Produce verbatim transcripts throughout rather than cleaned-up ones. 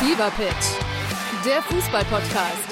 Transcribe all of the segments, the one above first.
Fever Pitch, der Fußball-Podcast.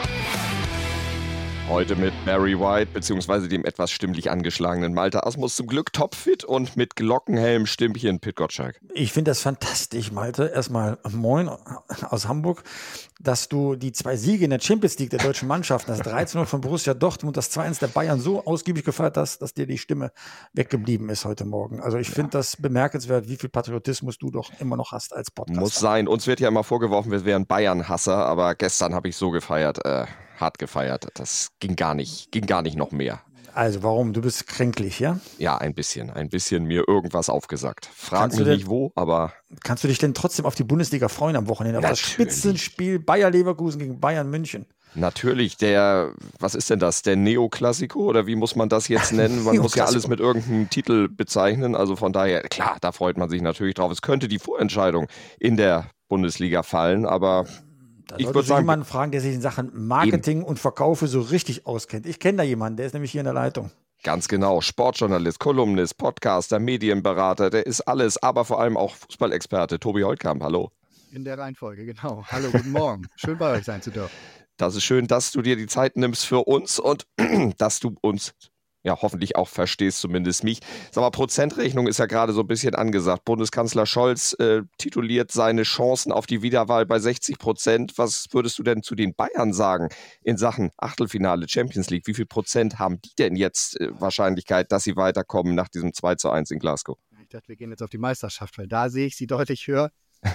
Heute mit Barry White bzw. dem etwas stimmlich angeschlagenen Malte Asmus, zum Glück topfit, und mit Glockenhelm Stimmchen Pit Gottschalk. Ich finde das fantastisch, Malte. Erstmal moin aus Hamburg, dass du die zwei Siege in der Champions League der deutschen Mannschaften, das drei zu null von Borussia Dortmund, das zwei eins der Bayern, so ausgiebig gefeiert hast, dass dir die Stimme weggeblieben ist heute Morgen. Also ich finde ja. das bemerkenswert, wie viel Patriotismus du doch immer noch hast als Podcaster. Muss sein. Uns wird ja immer vorgeworfen, wir wären Bayern-Hasser, aber gestern habe ich so gefeiert, äh, hart gefeiert. Das ging gar nicht, ging gar nicht noch mehr. Also warum? Du bist kränklich, ja? Ja, ein bisschen. Ein bisschen mir irgendwas aufgesagt. Frag mich nicht wo, aber... Kannst du dich denn trotzdem auf die Bundesliga freuen am Wochenende? Auf das Spitzenspiel Bayer Leverkusen gegen Bayern München? Natürlich, der, was ist denn das, der Neoklassiko oder wie muss man das jetzt nennen? Man muss ja alles mit irgendeinem Titel bezeichnen, also von daher, klar, da freut man sich natürlich drauf. Es könnte die Vorentscheidung in der Bundesliga fallen, aber... Da ich würde sagen, jemanden fragen, der sich in Sachen Marketing eben. und Verkaufe so richtig auskennt. Ich kenne da jemanden, der ist nämlich hier in der Leitung. Ganz genau, Sportjournalist, Kolumnist, Podcaster, Medienberater, der ist alles, aber vor allem auch Fußballexperte. Tobi Holtkamp, hallo. In der Reihenfolge, genau. Hallo, guten Morgen. Schön bei euch sein zu dürfen. Das ist schön, dass du dir die Zeit nimmst für uns und dass du uns ja hoffentlich auch verstehst, zumindest mich. Sag mal, Prozentrechnung ist ja gerade so ein bisschen angesagt. Bundeskanzler Scholz äh, tituliert seine Chancen auf die Wiederwahl bei sechzig Prozent. Was würdest du denn zu den Bayern sagen in Sachen Achtelfinale Champions League? Wie viel Prozent haben die denn jetzt äh, Wahrscheinlichkeit, dass sie weiterkommen nach diesem zwei zu eins in Glasgow? Ich dachte, wir gehen jetzt auf die Meisterschaft, weil da sehe ich sie deutlich höher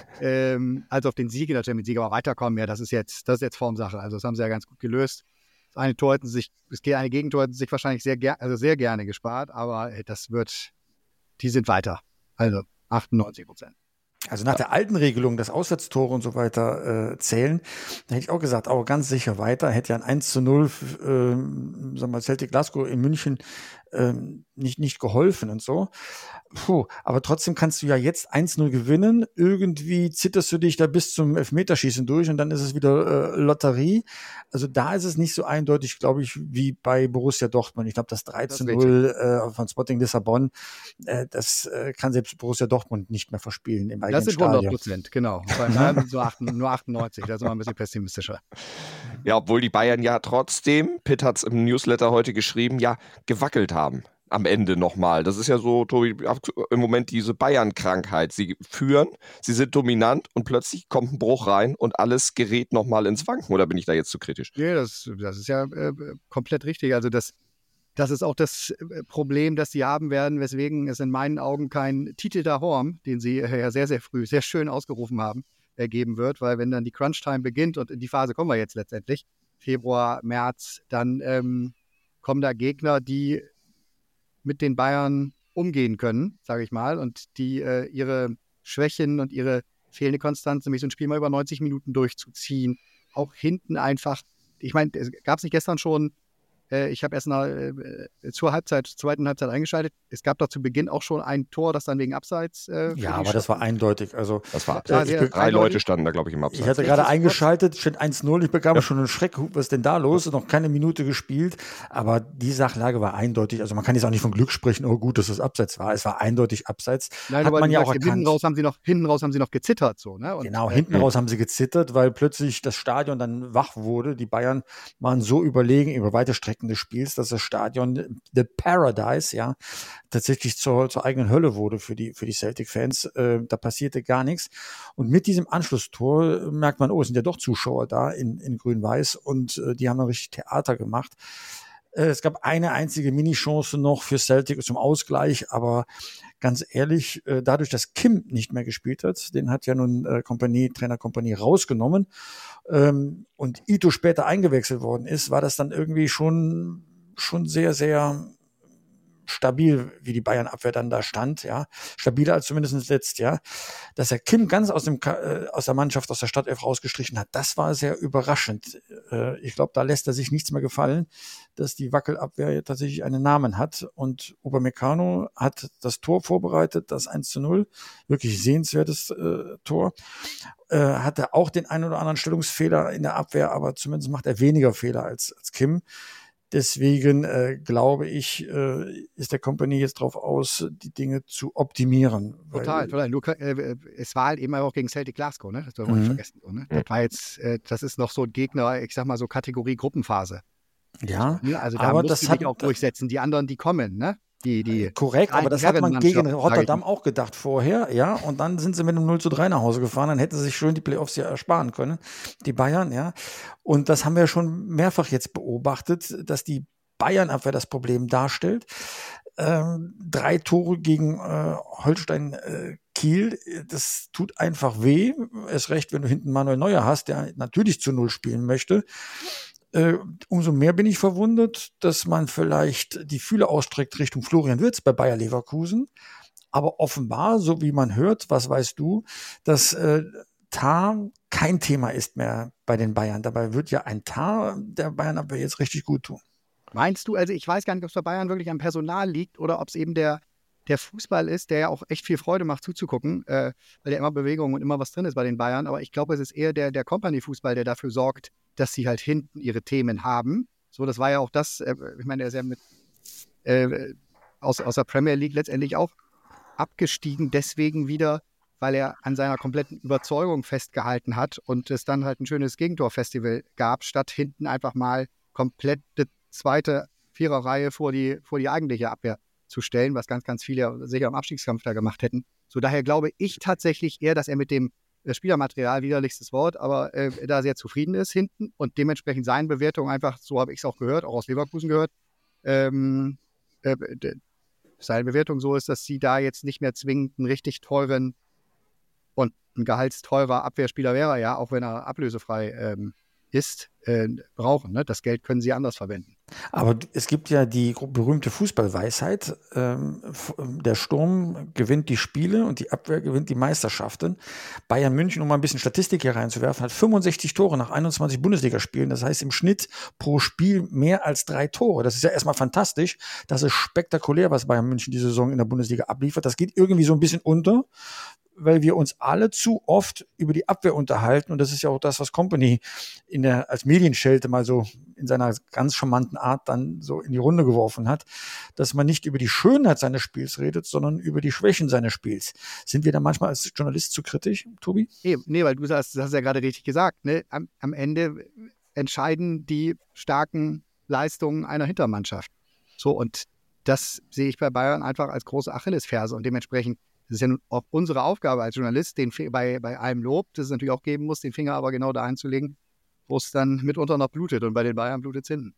ähm, als auf den Sieg in der Champions League. Aber weiterkommen, ja, das ist jetzt, das ist jetzt Formsache. Also das haben sie ja ganz gut gelöst. Das eine Tor hätten sie sich, das eine Gegentor hätten sie sich wahrscheinlich sehr, ger- also sehr gerne gespart, aber das wird, die sind weiter. Also achtundneunzig Prozent. Also nach der alten Regelung, dass Auswärtstore und so weiter äh, zählen, da hätte ich auch gesagt, auch ganz sicher weiter, hätte ja ein eins zu null, äh, sagen wir mal, Celtic Glasgow in München äh, nicht, nicht geholfen und so. Puh, aber trotzdem kannst du ja jetzt eins null gewinnen, irgendwie zitterst du dich da bis zum Elfmeterschießen durch und dann ist es wieder äh, Lotterie. Also da ist es nicht so eindeutig, glaube ich, wie bei Borussia Dortmund. Ich glaube, das drei zu null äh, von Sporting Lissabon, äh, das äh, kann selbst Borussia Dortmund nicht mehr verspielen im eigenen Das sind Stadion. hundert Prozent, genau. Beim Bayern so acht, nur achtundneunzig, da sind wir ein bisschen pessimistischer. Ja, obwohl die Bayern ja trotzdem, Pitt hat es im Newsletter heute geschrieben, ja, gewackelt haben. Am Ende nochmal. Das ist ja so, Tobi, im Moment diese Bayern-Krankheit. Sie führen, sie sind dominant und plötzlich kommt ein Bruch rein und alles gerät nochmal ins Wanken. Oder bin ich da jetzt zu kritisch? Nee, das, das ist ja äh, komplett richtig. Also das, das ist auch das Problem, das sie haben werden, weswegen es in meinen Augen keinen Titel d'Or, den sie ja sehr, sehr früh, sehr schön ausgerufen haben, ergeben wird. Weil wenn dann die Crunch-Time beginnt und in die Phase kommen wir jetzt letztendlich, Februar, März, dann ähm, kommen da Gegner, die mit den Bayern umgehen können, sage ich mal, und die äh, ihre Schwächen und ihre fehlende Konstanz, nämlich so ein Spiel mal über neunzig Minuten durchzuziehen, auch hinten einfach, ich meine, gab es nicht gestern schon, äh, ich habe erst nach, äh, zur Halbzeit, zur zweiten Halbzeit eingeschaltet, es gab da zu Beginn auch schon ein Tor, das dann wegen Abseits äh, Ja, aber das war eindeutig. Also, das war äh, ich, drei Leute standen da, glaube ich, im Abseits. Ich hatte gerade eingeschaltet, steht eins null, ich bekam ja. schon einen Schreck, was ist denn da los? Noch keine Minute gespielt, aber die Sachlage war eindeutig. Also man kann jetzt auch nicht von Glück sprechen, oh gut, dass es Abseits war. Es war eindeutig Abseits. Nein, Hat man ja auch hinten erkannt. Raus haben sie noch, hinten raus haben sie noch gezittert. So, ne? Und, genau, äh, hinten raus haben sie gezittert, weil plötzlich das Stadion dann wach wurde. Die Bayern waren so überlegen über weite Strecken des Spiels, dass das Stadion The Paradise, ja, tatsächlich zur, zur eigenen Hölle wurde für die, für die Celtic-Fans. Äh, da passierte gar nichts. Und mit diesem Anschlusstor merkt man, oh, es sind ja doch Zuschauer da in, in Grün-Weiß und äh, die haben dann richtig Theater gemacht. Äh, es gab eine einzige Mini-Chance noch für Celtic zum Ausgleich, aber ganz ehrlich, äh, dadurch, dass Kim nicht mehr gespielt hat, den hat ja nun äh, Kompanie, Trainer Kompanie rausgenommen ähm, und Ito später eingewechselt worden ist, war das dann irgendwie schon, schon sehr, sehr stabil, wie die Bayern-Abwehr dann da stand, ja, stabiler als zumindest letzt, ja, dass er Kim ganz aus dem äh, aus der Mannschaft, aus der Startelf rausgestrichen hat, das war sehr überraschend. Äh, ich glaube, da lässt er sich nichts mehr gefallen, dass die Wackelabwehr tatsächlich einen Namen hat und Upamecano hat das Tor vorbereitet, das eins zu null, wirklich sehenswertes äh, Tor, äh, hatte auch den einen oder anderen Stellungsfehler in der Abwehr, aber zumindest macht er weniger Fehler als als Kim. Deswegen äh, glaube ich, äh, ist der Kompany jetzt drauf aus, die Dinge zu optimieren. Total, total. Nur, äh, es war halt eben auch gegen Celtic Glasgow, ne? Das dürfen wir Mhm. nicht vergessen. So, ne? Das war jetzt, äh, das ist noch so ein Gegner, ich sag mal so Kategorie Gruppenphase. Ja, Ne? Also da aber musst das du hat dich auch durchsetzen. Die anderen, die kommen, ne? Die, die korrekt, aber das hat man gegen Herrenmannschaft, Rotterdam auch gedacht vorher, ja, und dann sind sie mit einem null zu drei nach Hause gefahren, dann hätten sie sich schön die Playoffs ja ersparen können, die Bayern, ja, und das haben wir schon mehrfach jetzt beobachtet, dass die Bayern-Abwehr das Problem darstellt. Ähm, drei Tore gegen äh, Holstein äh, Kiel, das tut einfach weh, erst recht, wenn du hinten Manuel Neuer hast, der natürlich zu Null spielen möchte. Äh, umso mehr bin ich verwundert, dass man vielleicht die Fühler ausstreckt Richtung Florian Wirtz bei Bayer Leverkusen. Aber offenbar, so wie man hört, was weißt du, dass äh, Tah kein Thema ist mehr bei den Bayern. Dabei wird ja ein Tah der Bayern aber jetzt richtig gut tun. Meinst du, also ich weiß gar nicht, ob es bei Bayern wirklich am Personal liegt oder ob es eben der, der Fußball ist, der ja auch echt viel Freude macht zuzugucken, äh, weil ja immer Bewegung und immer was drin ist bei den Bayern. Aber ich glaube, es ist eher der, der Company-Fußball, der dafür sorgt, dass sie halt hinten ihre Themen haben. So, das war ja auch das, äh, ich meine, der ist ja mit äh, aus, aus der Premier League letztendlich auch abgestiegen, deswegen wieder, weil er an seiner kompletten Überzeugung festgehalten hat und es dann halt ein schönes Gegentorfestival gab, statt hinten einfach mal komplette zweite Viererreihe vor die, vor die eigentliche Abwehr zu stellen, was ganz, ganz viele sicher im Abstiegskampf da gemacht hätten. So daher glaube ich tatsächlich eher, dass er mit dem Spielermaterial, widerlichstes Wort, aber äh, da sehr zufrieden ist hinten und dementsprechend seine Bewertung einfach, so habe ich es auch gehört, auch aus Leverkusen gehört, ähm, äh, seine Bewertung so ist, dass sie da jetzt nicht mehr zwingend einen richtig teuren und ein gehaltsteurer Abwehrspieler wäre, ja, auch wenn er ablösefrei ähm, ist, äh, brauchen. Ne? Das Geld können sie anders verwenden. Aber es gibt ja die berühmte Fußballweisheit, ähm, der Sturm gewinnt die Spiele und die Abwehr gewinnt die Meisterschaften. Bayern München, um mal ein bisschen Statistik hier reinzuwerfen, hat fünfundsechzig Tore nach einundzwanzig Bundesligaspielen. Das heißt im Schnitt pro Spiel mehr als drei Tore. Das ist ja erstmal fantastisch. Das ist spektakulär, was Bayern München die Saison in der Bundesliga abliefert. Das geht irgendwie so ein bisschen unter, weil wir uns alle zu oft über die Abwehr unterhalten. Und das ist ja auch das, was Kompany in der, als Medienschelte mal so in seiner ganz charmanten Art dann so in die Runde geworfen hat, dass man nicht über die Schönheit seines Spiels redet, sondern über die Schwächen seines Spiels. Sind wir da manchmal als Journalist zu kritisch, Tobi? Nee, nee, weil du sagst, das hast ja gerade richtig gesagt, ne? Am, am Ende entscheiden die starken Leistungen einer Hintermannschaft. So, und das sehe ich bei Bayern einfach als große Achillesferse und dementsprechend das ist ja nun auch unsere Aufgabe als Journalist, den bei, bei allem Lob, das es natürlich auch geben muss, den Finger aber genau da einzulegen, wo es dann mitunter noch blutet. Und bei den Bayern blutet es hinten.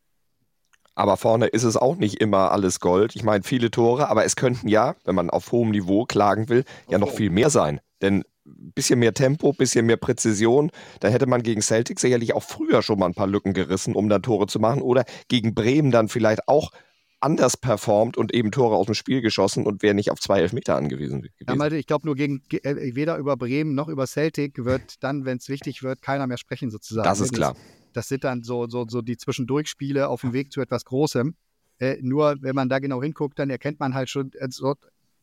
Aber vorne ist es auch nicht immer alles Gold. Ich meine, viele Tore, aber es könnten ja, wenn man auf hohem Niveau klagen will, ja noch viel mehr sein. Denn ein bisschen mehr Tempo, ein bisschen mehr Präzision, dann hätte man gegen Celtic sicherlich auch früher schon mal ein paar Lücken gerissen, um dann Tore zu machen. Oder gegen Bremen dann vielleicht auch anders performt und eben Tore aus dem Spiel geschossen und wäre nicht auf zwei Elfmeter angewiesen gewesen. Ja, Malte, ich glaube nur gegen äh, weder über Bremen noch über Celtic wird dann, wenn es wichtig wird, keiner mehr sprechen sozusagen. Das ist klar. Das, das sind dann so, so, so die Zwischendurchspiele auf dem Weg zu etwas Großem. Äh, nur wenn man da genau hinguckt, dann erkennt man halt schon äh, so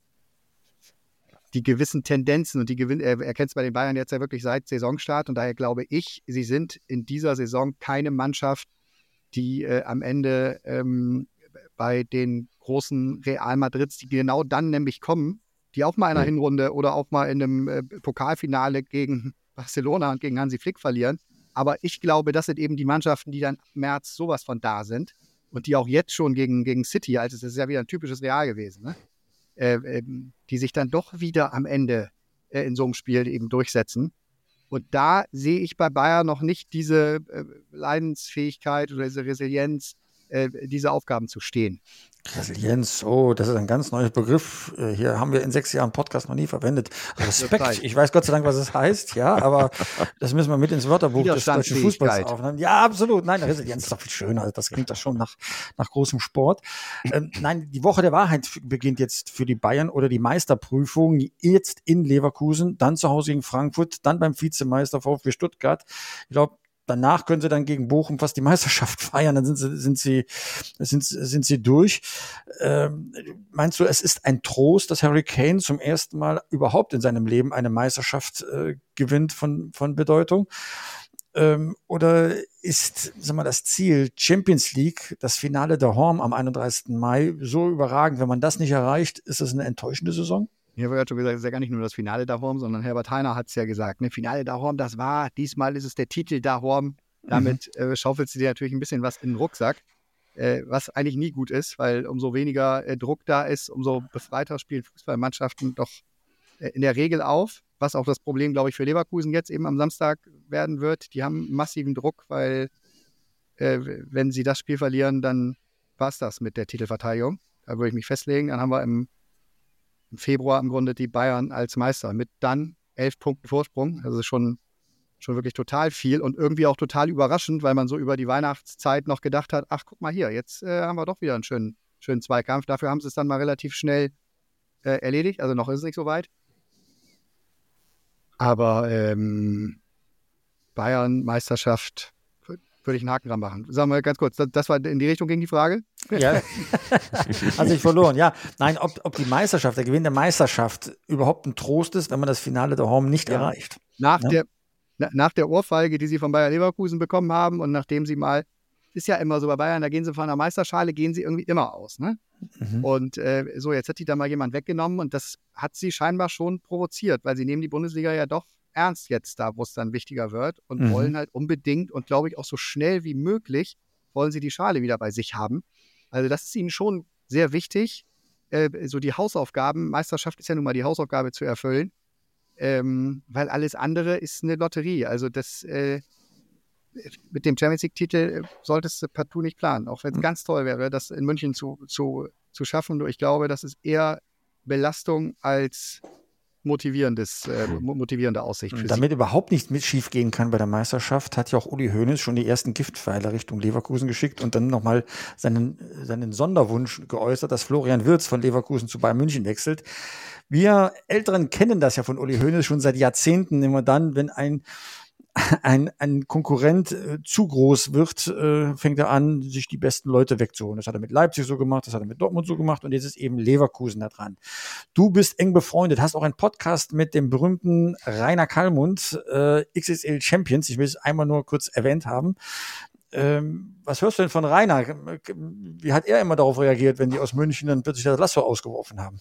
die gewissen Tendenzen und die gewin- er erkennt es bei den Bayern jetzt ja wirklich seit Saisonstart und daher glaube ich, sie sind in dieser Saison keine Mannschaft, die äh, am Ende ähm, bei den großen Real Madrids, die genau dann nämlich kommen, die auch mal in einer Hinrunde oder auch mal in einem äh, Pokalfinale gegen Barcelona und gegen Hansi Flick verlieren. Aber ich glaube, das sind eben die Mannschaften, die dann im März sowas von da sind und die auch jetzt schon gegen, gegen City, also es ist ja wieder ein typisches Real gewesen, ne? äh, äh, die sich dann doch wieder am Ende äh, in so einem Spiel eben durchsetzen. Und da sehe ich bei Bayern noch nicht diese äh, Leidensfähigkeit oder diese Resilienz, diese Aufgaben zu stehen. Resilienz, oh, das ist ein ganz neuer Begriff. Hier haben wir in sechs Jahren Podcast noch nie verwendet. Respekt, ich weiß Gott sei Dank, was es heißt, ja, aber das müssen wir mit ins Wörterbuch des deutschen Fußballs aufnehmen. Ja, absolut. Nein, Resilienz ist doch viel schöner. Das klingt doch schon nach, nach großem Sport. Ähm, nein, die Woche der Wahrheit beginnt jetzt für die Bayern oder die Meisterprüfung jetzt in Leverkusen, dann zu Hause gegen Frankfurt, dann beim Vizemeister VfB Stuttgart. Ich glaube, danach können sie dann gegen Bochum fast die Meisterschaft feiern, dann sind sie, sind sie, sind, sind sie durch. Ähm, meinst du, es ist ein Trost, dass Harry Kane zum ersten Mal überhaupt in seinem Leben eine Meisterschaft äh, gewinnt von, von Bedeutung? Ähm, oder ist, sag mal, das Ziel Champions League, das Finale der Horm am einunddreißigsten Mai, so überragend? Wenn man das nicht erreicht, ist es eine enttäuschende Saison? Ich habe ja schon gesagt, es ist ja gar nicht nur das Finale der Horm, sondern Herbert Hainer hat es ja gesagt. Ne? Finale der Horm, das war, diesmal ist es der Titel der Horm. Damit mhm. äh, schaufelst du dir natürlich ein bisschen was in den Rucksack, äh, was eigentlich nie gut ist, weil umso weniger äh, Druck da ist, umso befreiter spielen Fußballmannschaften doch äh, in der Regel auf. Was auch das Problem, glaube ich, für Leverkusen jetzt eben am Samstag werden wird. Die haben massiven Druck, weil äh, wenn sie das Spiel verlieren, dann war es das mit der Titelverteidigung. Da würde ich mich festlegen. Dann haben wir im, im Februar im Grunde die Bayern als Meister mit dann elf Punkten Vorsprung. Das ist schon, schon wirklich total viel und irgendwie auch total überraschend, weil man so über die Weihnachtszeit noch gedacht hat, ach, guck mal hier, jetzt äh, haben wir doch wieder einen schönen, schönen Zweikampf. Dafür haben sie es dann mal relativ schnell äh, erledigt. Also noch ist es nicht so weit. Aber ähm, Bayern-Meisterschaft würde ich einen Haken dran machen. Sagen wir ganz kurz, das, das war in die Richtung ging die Frage? Ja, also ich verloren, ja. Nein, ob, ob die Meisterschaft, der Gewinn der Meisterschaft überhaupt ein Trost ist, wenn man das Finale der Horm nicht ja. erreicht. Nach, ja? der, na, nach der Ohrfeige, die sie von Bayer Leverkusen bekommen haben und nachdem sie mal, ist ja immer so bei Bayern, da gehen sie von der Meisterschale, gehen sie irgendwie immer aus, ne? Mhm. Und äh, so, jetzt hat die da mal jemand weggenommen und das hat sie scheinbar schon provoziert, weil sie nehmen die Bundesliga ja doch ernst jetzt da, wo es dann wichtiger wird und mhm. wollen halt unbedingt und glaube ich auch so schnell wie möglich wollen sie die Schale wieder bei sich haben. Also das ist ihnen schon sehr wichtig, äh, so die Hausaufgaben, Meisterschaft ist ja nun mal die Hausaufgabe zu erfüllen, ähm, weil alles andere ist eine Lotterie. Also das äh, mit dem Champions League-Titel solltest du partout nicht planen, auch wenn es mhm. ganz toll wäre, das in München zu, zu, zu schaffen. Nur ich glaube, das ist eher Belastung als motivierendes, äh, motivierende Aussicht für Damit sie. Überhaupt nichts mit schief gehen kann bei der Meisterschaft, hat ja auch Uli Hoeneß schon die ersten Giftpfeile Richtung Leverkusen geschickt und dann nochmal seinen, seinen Sonderwunsch geäußert, dass Florian Wirtz von Leverkusen zu Bayern München wechselt. Wir Älteren kennen das ja von Uli Hoeneß schon seit Jahrzehnten, immer dann, wenn ein Ein, ein Konkurrent äh, zu groß wird, äh, fängt er an, sich die besten Leute wegzuholen. Das hat er mit Leipzig so gemacht, das hat er mit Dortmund so gemacht und jetzt ist eben Leverkusen da dran. Du bist eng befreundet, hast auch einen Podcast mit dem berühmten Rainer Kallmund, äh, X X L Champions. Ich will es einmal nur kurz erwähnt haben. Ähm, was hörst du denn von Rainer? Wie hat er immer darauf reagiert, wenn die aus München dann plötzlich das Lasso ausgeworfen haben?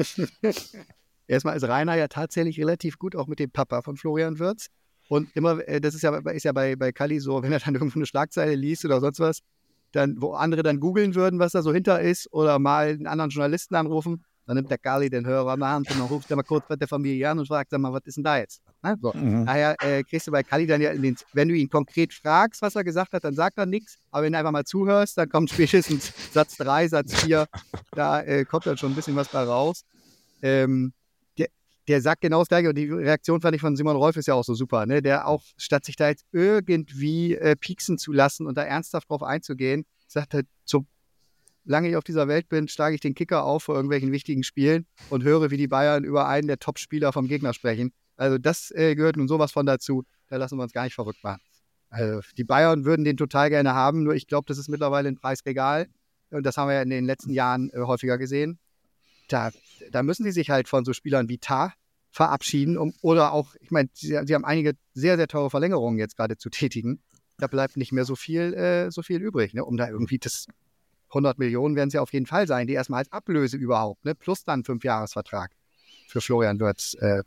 Erstmal ist Rainer ja tatsächlich relativ gut, auch mit dem Papa von Florian Wirtz. Und immer, das ist ja, ist ja bei, bei Kalli so, wenn er dann irgendwo eine Schlagzeile liest oder sonst was, dann, wo andere dann googeln würden, was da so hinter ist, oder mal einen anderen Journalisten anrufen, dann nimmt der Kalli den Hörer in der Hand und dann ruft er mal kurz bei der Familie an und fragt, sag mal, was ist denn da jetzt? Na, so. mhm. Daher äh, kriegst du bei Kalli dann ja, in den, wenn du ihn konkret fragst, was er gesagt hat, dann sagt er nichts, aber wenn du einfach mal zuhörst, dann kommt spätestens Satz drei, Satz vier, da äh, kommt dann schon ein bisschen was bei raus. Ähm, Der sagt genau das Gleiche und die Reaktion fand ich von Simon Rolf ist ja auch so super, ne? Der auch, statt sich da jetzt irgendwie äh, pieksen zu lassen und da ernsthaft drauf einzugehen, sagt er, solange ich auf dieser Welt bin, schlage ich den Kicker auf vor irgendwelchen wichtigen Spielen und höre, wie die Bayern über einen der Top-Spieler vom Gegner sprechen. Also das äh, gehört nun sowas von dazu, da lassen wir uns gar nicht verrückt machen. Also die Bayern würden den total gerne haben, nur ich glaube, das ist mittlerweile ein Preisregal und das haben wir ja in den letzten Jahren äh, häufiger gesehen. Da, da müssen sie sich halt von so Spielern wie Tah verabschieden um, oder auch, ich meine, sie, sie haben einige sehr, sehr teure Verlängerungen jetzt gerade zu tätigen. Da bleibt nicht mehr so viel, äh, so viel übrig, ne? Um da irgendwie das hundert Millionen werden es ja auf jeden Fall sein, die erstmal als Ablöse überhaupt, ne? Plus dann Fünfjahresvertrag für Florian Wirtz äh,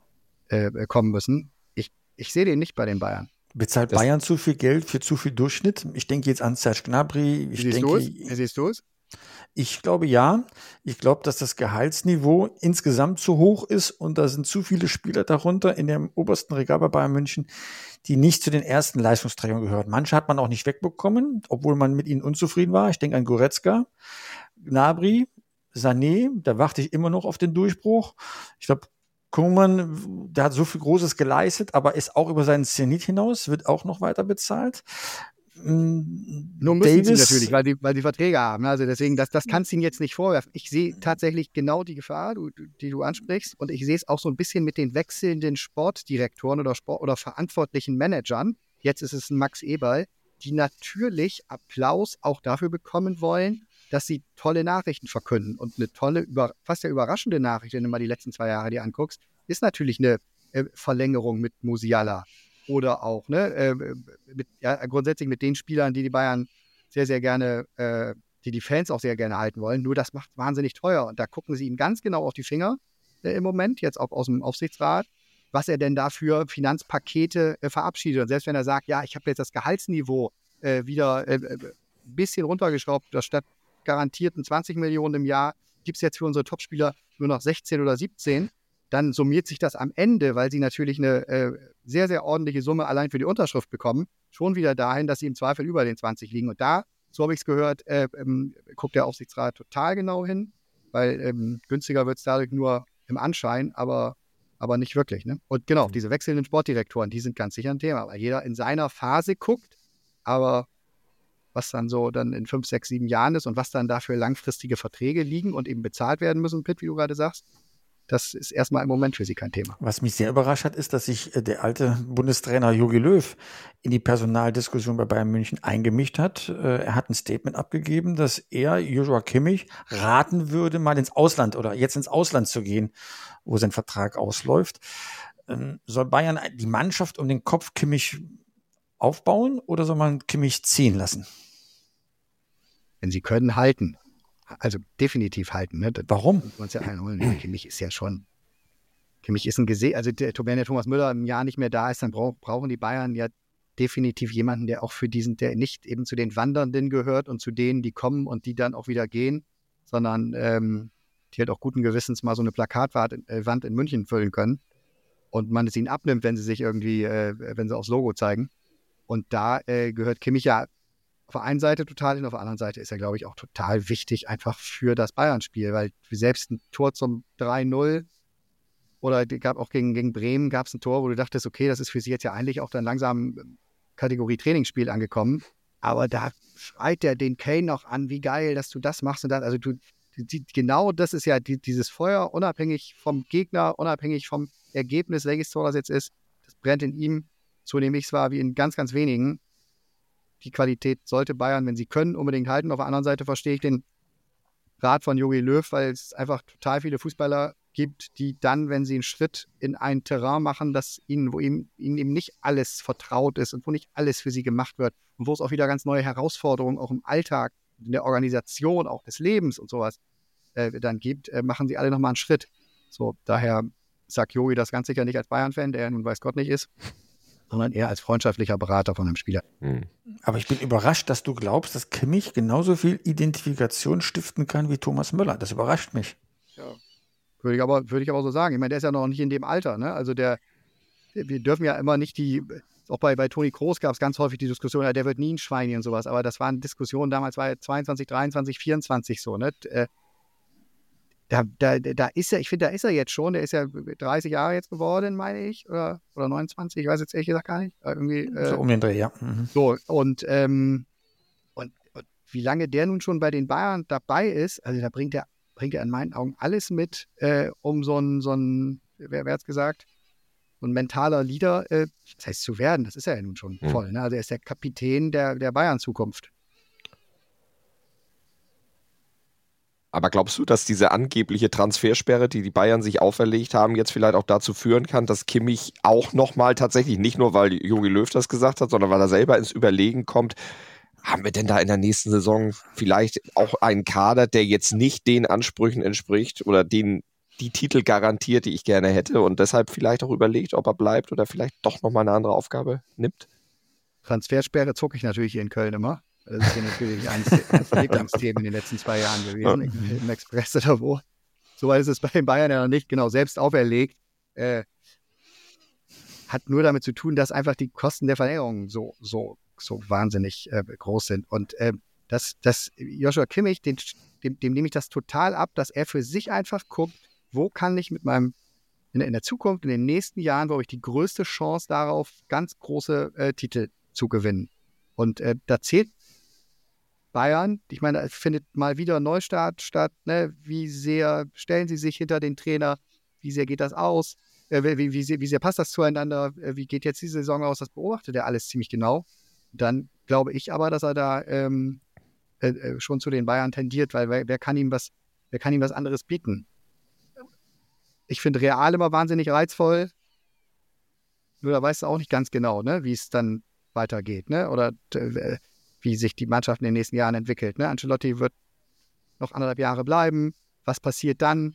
äh, kommen müssen. Ich, ich sehe den nicht bei den Bayern. Bezahlt das Bayern zu viel Geld für zu viel Durchschnitt? Ich denke jetzt an Serge Gnabry. Ich siehst du es? Siehst du es? Ich glaube ja. Ich glaube, dass das Gehaltsniveau insgesamt zu hoch ist und da sind zu viele Spieler darunter in dem obersten Regal bei Bayern München, die nicht zu den ersten Leistungsträgern gehören. Manche hat man auch nicht wegbekommen, obwohl man mit ihnen unzufrieden war. Ich denke an Goretzka, Gnabry, Sané, da warte ich immer noch auf den Durchbruch. Ich glaube, Koeman, der hat so viel Großes geleistet, aber ist auch über seinen Zenit hinaus, wird auch noch weiter bezahlt. Nur müssen Davis, sie natürlich, weil die, weil die Verträge haben. Also deswegen, das, das kannst du ihnen jetzt nicht vorwerfen. Ich sehe tatsächlich genau die Gefahr, du, die du ansprichst. Und ich sehe es auch so ein bisschen mit den wechselnden Sportdirektoren oder, Sport- oder verantwortlichen Managern. Jetzt ist es ein Max Eberl, die natürlich Applaus auch dafür bekommen wollen, dass sie tolle Nachrichten verkünden. Und eine tolle, über, fast ja überraschende Nachricht, wenn du mal die letzten zwei Jahre dir anguckst, ist natürlich eine äh, Verlängerung mit Musiala. oder auch ne, äh, mit, ja, grundsätzlich mit den Spielern, die die Bayern sehr, sehr gerne, äh, die die Fans auch sehr gerne halten wollen. Nur das macht wahnsinnig teuer und da gucken sie ihm ganz genau auf die Finger äh, im Moment, jetzt auch aus dem Aufsichtsrat, was er denn dafür Finanzpakete äh, verabschiedet. Und selbst wenn er sagt, ja, ich habe jetzt das Gehaltsniveau äh, wieder äh, ein bisschen runtergeschraubt, das statt garantierten zwanzig Millionen im Jahr gibt es jetzt für unsere Topspieler nur noch sechzehn oder siebzehn, dann summiert sich das am Ende, weil sie natürlich eine äh, sehr, sehr ordentliche Summe allein für die Unterschrift bekommen, schon wieder dahin, dass sie im Zweifel über den zwanzig liegen. Und da, so habe ich es gehört, äh, ähm, guckt der Aufsichtsrat total genau hin, weil ähm, günstiger wird es dadurch nur im Anschein, aber, aber nicht wirklich. Ne? Und genau, diese wechselnden Sportdirektoren, die sind ganz sicher ein Thema, weil jeder in seiner Phase guckt, aber was dann so dann in fünf, sechs, sieben Jahren ist und was dann dafür langfristige Verträge liegen und eben bezahlt werden müssen, Pitt, wie du gerade sagst, das ist erstmal im Moment für sie kein Thema. Was mich sehr überrascht hat, ist, dass sich äh, der alte Bundestrainer Jogi Löw in die Personaldiskussion bei Bayern München eingemischt hat. Äh, er hat ein Statement abgegeben, dass er Joshua Kimmich raten würde, mal ins Ausland oder jetzt ins Ausland zu gehen, wo sein Vertrag ausläuft. Ähm, soll Bayern die Mannschaft um den Kopf Kimmich aufbauen oder soll man Kimmich ziehen lassen? Wenn sie können, halten. Also definitiv halten. Ne? Warum? Uns ja einholen. Kimmich ist ja schon, Kimmich ist ein Gese, also der, wenn der Thomas Müller im Jahr nicht mehr da ist, dann brauch, brauchen die Bayern ja definitiv jemanden, der auch für diesen, der nicht eben zu den Wandernden gehört und zu denen, die kommen und die dann auch wieder gehen, sondern ähm, die halt auch guten Gewissens mal so eine Plakatwand äh, Wand in München füllen können und man es ihnen abnimmt, wenn sie sich irgendwie, äh, wenn sie aufs Logo zeigen. Und da äh, gehört Kimmich ja auf der einen Seite total hin, auf der anderen Seite ist er, glaube ich, auch total wichtig einfach für das Bayern-Spiel, weil selbst ein Tor zum drei null oder gab auch gegen, gegen Bremen gab es ein Tor, wo du dachtest, okay, das ist für sie jetzt ja eigentlich auch dann langsam Kategorie Trainingsspiel angekommen, aber da schreit der den Kane noch an, wie geil, dass du das machst und das, also du, die, genau das ist ja die, dieses Feuer, unabhängig vom Gegner, unabhängig vom Ergebnis, welches Tor das jetzt ist, das brennt in ihm, so nehme ich es wahr, wie in ganz, ganz wenigen. Die Qualität sollte Bayern, wenn sie können, unbedingt halten. Auf der anderen Seite verstehe ich den Rat von Jogi Löw, weil es einfach total viele Fußballer gibt, die dann, wenn sie einen Schritt in ein Terrain machen, das ihnen, wo ihnen, ihnen eben nicht alles vertraut ist und wo nicht alles für sie gemacht wird und wo es auch wieder ganz neue Herausforderungen auch im Alltag, in der Organisation, auch des Lebens und sowas äh, dann gibt, äh, machen sie alle nochmal einen Schritt. So, daher sagt Jogi das ganz sicher nicht als Bayern-Fan, der nun weiß Gott nicht ist, sondern eher als freundschaftlicher Berater von einem Spieler. Hm. Aber ich bin überrascht, dass du glaubst, dass Kimmich genauso viel Identifikation stiften kann wie Thomas Müller. Das überrascht mich. Ja. Würde ich aber, würde ich aber so sagen. Ich meine, der ist ja noch nicht in dem Alter. Ne? Also der, wir dürfen ja immer nicht die, auch bei, bei Toni Kroos gab es ganz häufig die Diskussion, ja, der wird nie ein Schweini und sowas. Aber das waren Diskussionen, damals war er zweiundzwanzig, dreiundzwanzig, vierundzwanzig so. Ne? Da, da, da ist er, ich finde, da ist er jetzt schon, der ist ja dreißig Jahre jetzt geworden, meine ich, oder, oder neunundzwanzig, ich weiß jetzt ehrlich gesagt gar nicht. Irgendwie, äh, so um den Dreh, ja. Mhm. So, und, ähm, und, und wie lange der nun schon bei den Bayern dabei ist, also da bringt er, bringt er in meinen Augen alles mit, äh, um so ein, so ein, wer, wer hat's gesagt, so ein mentaler Leader, äh, das heißt zu werden, das ist er ja nun schon Mhm. voll, ne? Also er ist der Kapitän der, der Bayern-Zukunft. Aber glaubst du, dass diese angebliche Transfersperre, die die Bayern sich auferlegt haben, jetzt vielleicht auch dazu führen kann, dass Kimmich auch nochmal tatsächlich, nicht nur weil Jogi Löw das gesagt hat, sondern weil er selber ins Überlegen kommt, haben wir denn da in der nächsten Saison vielleicht auch einen Kader, der jetzt nicht den Ansprüchen entspricht oder den die Titel garantiert, die ich gerne hätte und deshalb vielleicht auch überlegt, ob er bleibt oder vielleicht doch nochmal eine andere Aufgabe nimmt? Transfersperre zucke ich natürlich hier in Köln immer. Das ist hier natürlich eines der Lieblingsthemen in den letzten zwei Jahren gewesen, ja. Im Express oder wo. So weit ist es bei den Bayern ja noch nicht, genau, selbst auferlegt. Äh, hat nur damit zu tun, dass einfach die Kosten der Verlängerung so, so, so wahnsinnig äh, groß sind. Und äh, dass, dass Joshua Kimmich, den, dem, dem nehme ich das total ab, dass er für sich einfach guckt, wo kann ich mit meinem, in, in der Zukunft, in den nächsten Jahren, wo habe ich die größte Chance darauf, ganz große äh, Titel zu gewinnen. Und äh, da zählt Bayern, ich meine, es findet mal wieder ein Neustart statt. Ne? Wie sehr stellen sie sich hinter den Trainer? Wie sehr geht das aus? Äh, wie, wie, sehr, wie sehr passt das zueinander? Äh, wie geht jetzt diese Saison aus? Das beobachtet er alles ziemlich genau. Dann glaube ich aber, dass er da ähm, äh, schon zu den Bayern tendiert, weil wer, wer kann ihm was, wer kann ihm was anderes bieten? Ich finde Real immer wahnsinnig reizvoll. Nur da weißt du auch nicht ganz genau, ne, wie es dann weitergeht, ne? Oder äh, wie sich die Mannschaft in den nächsten Jahren entwickelt. Ne? Ancelotti wird noch anderthalb Jahre bleiben. Was passiert dann?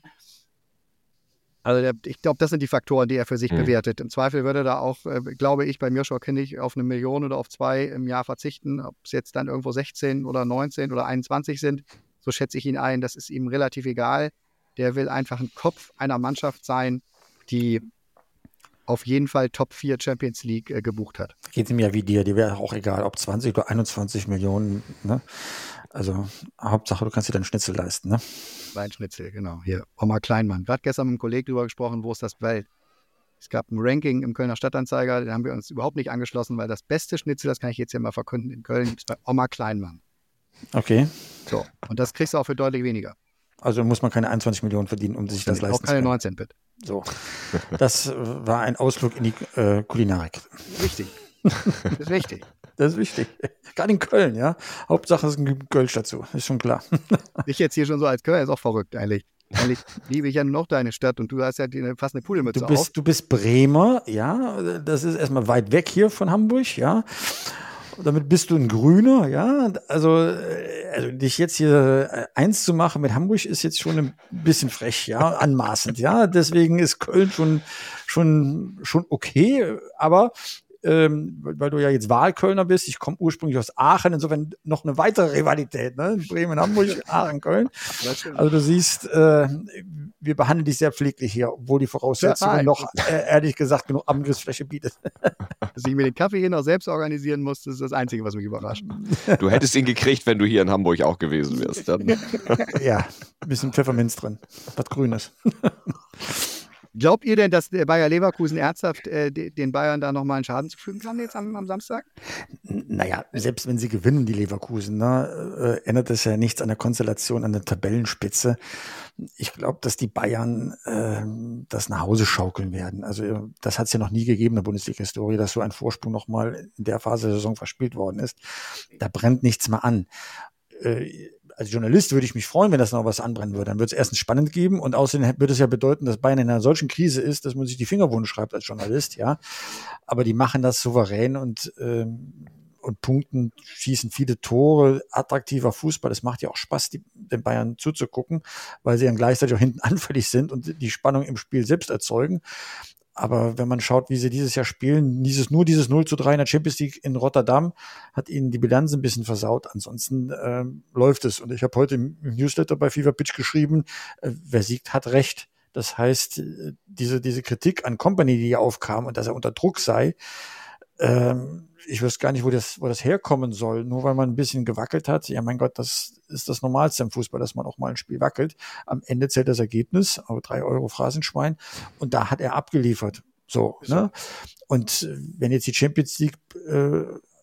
Also der, ich glaube, das sind die Faktoren, die er für sich mhm. bewertet. Im Zweifel würde er da auch, äh, glaube ich, bei Joshua Kimmich auf eine Million oder auf zwei im Jahr verzichten. Ob es jetzt dann irgendwo sechzehn oder neunzehn oder einundzwanzig sind, so schätze ich ihn ein. Das ist ihm relativ egal. Der will einfach ein Kopf einer Mannschaft sein, die auf jeden Fall Top vier Champions League äh, gebucht hat. Geht ihm ja wie dir, dir wäre auch egal, ob zwanzig oder einundzwanzig Millionen, ne? Also Hauptsache, du kannst dir deinen Schnitzel leisten, ne? Mein Schnitzel, genau. Hier, Omar Kleinmann. Gerade gestern mit einem Kollegen drüber gesprochen, wo ist das Welt? Es gab ein Ranking im Kölner Stadtanzeiger, den haben wir uns überhaupt nicht angeschlossen, weil das beste Schnitzel, das kann ich jetzt hier mal verkünden, in Köln gibt es bei Omar Kleinmann. Okay. So, und das kriegst du auch für deutlich weniger. Also muss man keine einundzwanzig Millionen verdienen, um sich das leisten zu können. Auch keine neunzehn, bitte. So, das war ein Ausflug in die äh, Kulinarik. Wichtig. Das ist wichtig. Das ist wichtig. Gerade in Köln, ja. Hauptsache es ist ein Kölsch dazu, ist schon klar. Ich jetzt hier schon so als Kölner ist auch verrückt eigentlich. Eigentlich liebe ich ja nur noch deine Stadt und du hast ja die, fast eine Pudelmütze du bist, auf. Du bist Bremer, ja. Das ist erstmal weit weg hier von Hamburg, ja. Damit bist du ein Grüner, ja. Also, also dich jetzt hier eins zu machen mit Hamburg ist jetzt schon ein bisschen frech, ja, anmaßend, ja. Deswegen ist Köln schon, schon, schon okay, aber ähm, weil du ja jetzt Wahlkölner bist, ich komme ursprünglich aus Aachen, insofern noch eine weitere Rivalität, ne? Bremen, Hamburg, Aachen, Köln. Also du siehst, äh, wir behandeln dich sehr pfleglich hier, obwohl die Voraussetzungen ja, noch, äh, ehrlich gesagt, genug Angriffsfläche bietet. Dass ich mir den Kaffee hier noch selbst organisieren muss, das ist das Einzige, was mich überrascht. Du hättest ihn gekriegt, wenn du hier in Hamburg auch gewesen wärst. Dann. Ja, ein bisschen Pfefferminz drin, was Grünes. Glaubt ihr denn, dass der Bayer Leverkusen ernsthaft äh, den Bayern da nochmal einen Schaden zufügen kann jetzt am, am Samstag? Naja, selbst wenn sie gewinnen, die Leverkusen, ne, äh, ändert das ja nichts an der Konstellation, an der Tabellenspitze. Ich glaube, dass die Bayern äh, das nach Hause schaukeln werden. Also das hat es ja noch nie gegeben in der Bundesliga-Historie, dass so ein Vorsprung nochmal in der Phase der Saison verspielt worden ist. Da brennt nichts mehr an. Äh, Als Journalist würde ich mich freuen, wenn das noch was anbrennen würde. Dann würde es erstens spannend geben und außerdem würde es ja bedeuten, dass Bayern in einer solchen Krise ist, dass man sich die Finger wund schreibt als Journalist, ja. Aber die machen das souverän und, ähm, und punkten, schießen viele Tore, attraktiver Fußball. Das macht ja auch Spaß, die, den Bayern zuzugucken, weil sie dann gleichzeitig auch hinten anfällig sind und die Spannung im Spiel selbst erzeugen. Aber wenn man schaut, wie sie dieses Jahr spielen, dieses, nur dieses null zu drei in der Champions League in Rotterdam hat ihnen die Bilanz ein bisschen versaut. Ansonsten ähm, läuft es. Und ich habe heute im Newsletter bei Fever Pitch geschrieben, äh, wer siegt, hat recht. Das heißt, diese, diese Kritik an Kompany, die hier aufkam und dass er unter Druck sei, ähm, ich weiß gar nicht, wo das, wo das herkommen soll. Nur weil man ein bisschen gewackelt hat. Ja, mein Gott, das ist das Normalste im Fußball, dass man auch mal ein Spiel wackelt. Am Ende zählt das Ergebnis, aber drei Euro Phrasenschwein. Und da hat er abgeliefert. So, so. Ne? Und wenn jetzt die Champions League äh,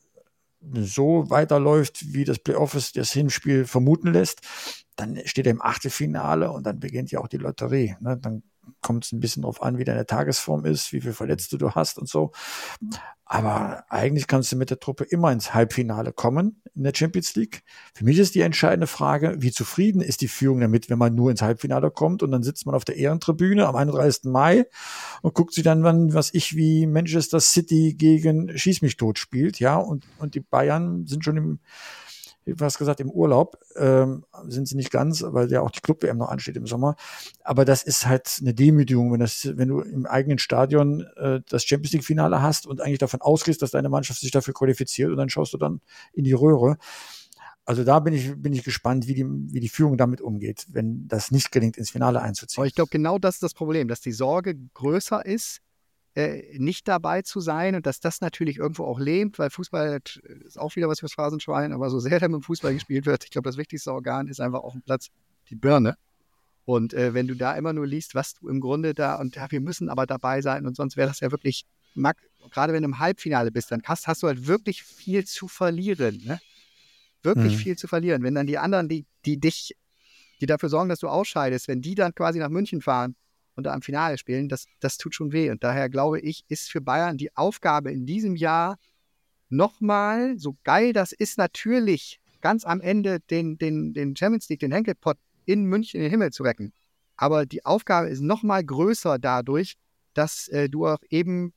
so weiterläuft, wie das Playoff es das Hinspiel vermuten lässt, dann steht er im Achtelfinale und dann beginnt ja auch die Lotterie. Ne? Dann kommt es ein bisschen drauf an, wie deine Tagesform ist, wie viele Verletzte du hast und so. Aber eigentlich kannst du mit der Truppe immer ins Halbfinale kommen in der Champions League. Für mich ist die entscheidende Frage, wie zufrieden ist die Führung damit, wenn man nur ins Halbfinale kommt und dann sitzt man auf der Ehrentribüne am einunddreißigsten Mai und guckt sich dann, wann, was ich wie Manchester City gegen Schieß mich tot spielt, ja, und, und die Bayern sind schon im wie fast gesagt, im Urlaub, ähm, sind sie nicht ganz, weil ja auch die Club-W M noch ansteht im Sommer. Aber das ist halt eine Demütigung, wenn das, wenn du im eigenen Stadion äh, das Champions-League-Finale hast und eigentlich davon ausgehst, dass deine Mannschaft sich dafür qualifiziert und dann schaust du dann in die Röhre. Also da bin ich, bin ich gespannt, wie die, wie die Führung damit umgeht, wenn das nicht gelingt, ins Finale einzuziehen. Aber ich glaube, genau das ist das Problem, dass die Sorge größer ist, Äh, nicht dabei zu sein und dass das natürlich irgendwo auch lähmt, weil Fußball ist auch wieder was fürs Phrasenschwein, aber so sehr da mit dem Fußball gespielt wird, ich glaube, das wichtigste Organ ist einfach auf dem Platz die Birne. Und äh, wenn du da immer nur liest, was du im Grunde da, und ja, wir müssen aber dabei sein und sonst wäre das ja wirklich, mag, gerade wenn du im Halbfinale bist, dann hast, hast du halt wirklich viel zu verlieren, ne? Wirklich mhm. viel zu verlieren. Wenn dann die anderen, die, die dich, die dafür sorgen, dass du ausscheidest, wenn die dann quasi nach München fahren und da am Finale spielen, das, das tut schon weh. Und daher glaube ich, ist für Bayern die Aufgabe in diesem Jahr nochmal, so geil das ist, natürlich ganz am Ende den, den, den Champions League, den Henkelpott in München in den Himmel zu recken. Aber die Aufgabe ist nochmal größer dadurch, dass äh, du auch eben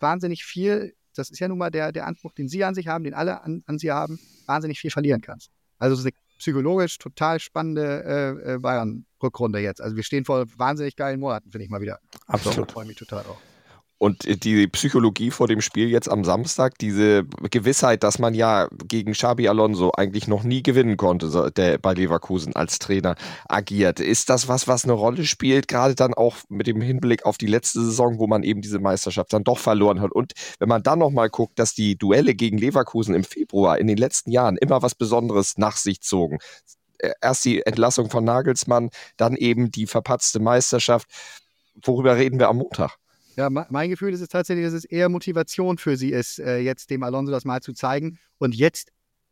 wahnsinnig viel, das ist ja nun mal der, der Anspruch, den Sie an sich haben, den alle an, an Sie haben, wahnsinnig viel verlieren kannst. Also es ist eine psychologisch total spannende äh, Bayern-Rückrunde jetzt. Also wir stehen vor wahnsinnig geilen Monaten, finde ich mal wieder. Absolut. Ich freue mich total drauf. Und die Psychologie vor dem Spiel jetzt am Samstag, diese Gewissheit, dass man ja gegen Xabi Alonso eigentlich noch nie gewinnen konnte, der bei Leverkusen als Trainer agiert. Ist das was, was eine Rolle spielt, gerade dann auch mit dem Hinblick auf die letzte Saison, wo man eben diese Meisterschaft dann doch verloren hat? Und wenn man dann nochmal guckt, dass die Duelle gegen Leverkusen im Februar in den letzten Jahren immer was Besonderes nach sich zogen. Erst die Entlassung von Nagelsmann, dann eben die verpatzte Meisterschaft. Worüber reden wir am Montag? Ja, mein Gefühl ist es tatsächlich, dass es eher Motivation für sie ist, äh, jetzt dem Alonso das mal zu zeigen. Und jetzt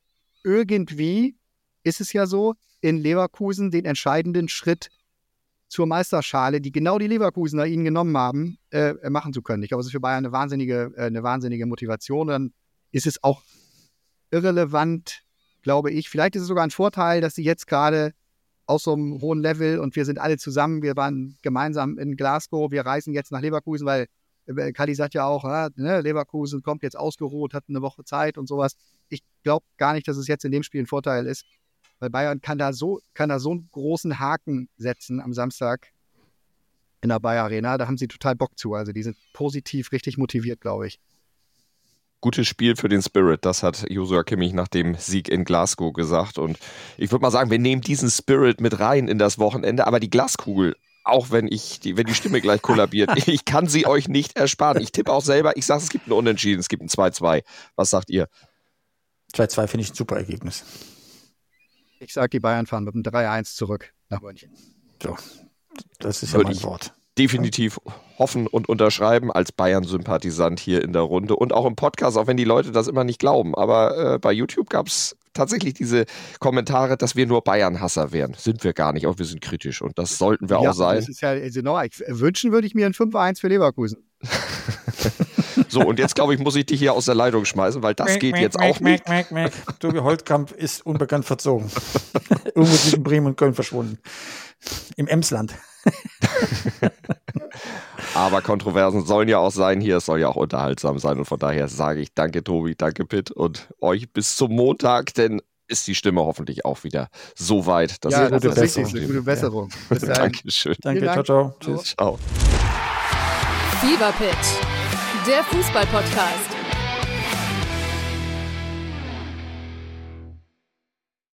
irgendwie ist es ja so, in Leverkusen den entscheidenden Schritt zur Meisterschale, die genau die Leverkusener ihnen genommen haben, äh, machen zu können. Ich glaube, es ist für Bayern eine wahnsinnige, äh, eine wahnsinnige Motivation. Dann ist es auch irrelevant, glaube ich. Vielleicht ist es sogar ein Vorteil, dass sie jetzt gerade aus so einem hohen Level und wir sind alle zusammen, wir waren gemeinsam in Glasgow, wir reisen jetzt nach Leverkusen, weil Kali sagt ja auch, ah, ne, Leverkusen kommt jetzt ausgeruht, hat eine Woche Zeit und sowas. Ich glaube gar nicht, dass es jetzt in dem Spiel ein Vorteil ist, weil Bayern kann da so, kann da so einen großen Haken setzen am Samstag in der Bayer Arena, da haben sie total Bock zu, also die sind positiv richtig motiviert, glaube ich. Gutes Spiel für den Spirit, das hat Joshua Kimmich nach dem Sieg in Glasgow gesagt. Und ich würde mal sagen, wir nehmen diesen Spirit mit rein in das Wochenende, aber die Glaskugel, auch wenn ich die, wenn die Stimme gleich kollabiert, ich kann sie euch nicht ersparen. Ich tippe auch selber, ich sage, es gibt ein Unentschieden, es gibt ein zwei zwei. Was sagt ihr? zwei zwei finde ich ein super Ergebnis. Ich sage, die Bayern fahren mit einem drei eins zurück nach München. So, das ist ja Würde mein ich Wort. Definitiv hoffen und unterschreiben als Bayern-Sympathisant hier in der Runde und auch im Podcast, auch wenn die Leute das immer nicht glauben. Aber äh, bei YouTube gab es tatsächlich diese Kommentare, dass wir nur Bayern-Hasser wären. Sind wir gar nicht, auch wir sind kritisch und das sollten wir ja, auch sein. Das ist ja, also, no, ich, wünschen würde ich mir ein fünf eins für Leverkusen. So, und jetzt, glaube ich, muss ich dich hier aus der Leitung schmeißen, weil das geht jetzt auch nicht. Tobi Holtkamp ist unbekannt verzogen. Irgendwo zwischen Bremen und Köln verschwunden. Im Emsland. Aber Kontroversen sollen ja auch sein hier, es soll ja auch unterhaltsam sein und von daher sage ich danke Tobi, danke Pitt und euch bis zum Montag, denn ist die Stimme hoffentlich auch wieder so weit, dass ja, ihr das gute ist richtig, eine gute Besserung. Ja. Bis dahin. Dankeschön. Danke, Dank. ciao, ciao. Tschüss. Ciao. Fever Pitch, der Fußball-Podcast.